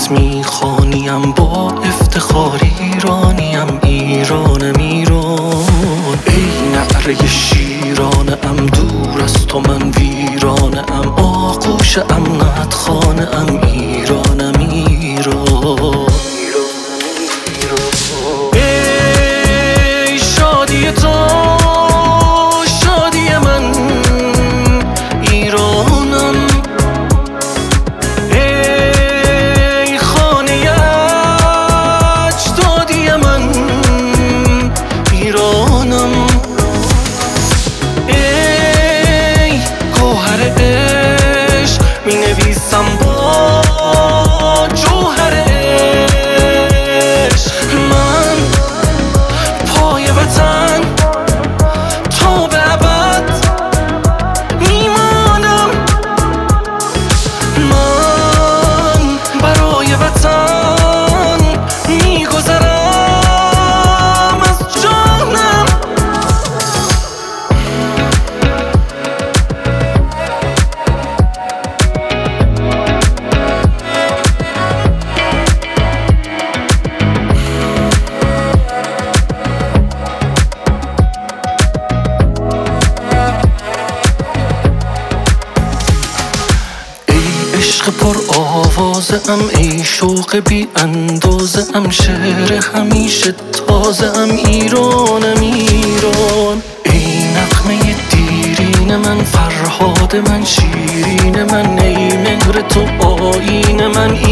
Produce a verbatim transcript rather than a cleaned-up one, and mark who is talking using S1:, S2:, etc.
S1: نامت میخوانیم با افتخار ایرانیم، ایرانم ایران. ای نعره شیرانم دور از تو من ویرانم، آغوش امنت خانم ایرانم ایران. ای شادی تو شادی من ایرانم، ای خانه اجدادی من ایرانم. ای گوهر عشق می نویسم با جوهر عشق، من پای وطن تا به ابد میمانم، من برای وطن میگذرم از جانم. عشق پر آوازه ام، ای شوق بی اندازه ام، شعر همیشه تازه ام ایرانم ایران. ای نغمه دیرین من، فرهاد من، شیرین من، ای مهر تو آیین من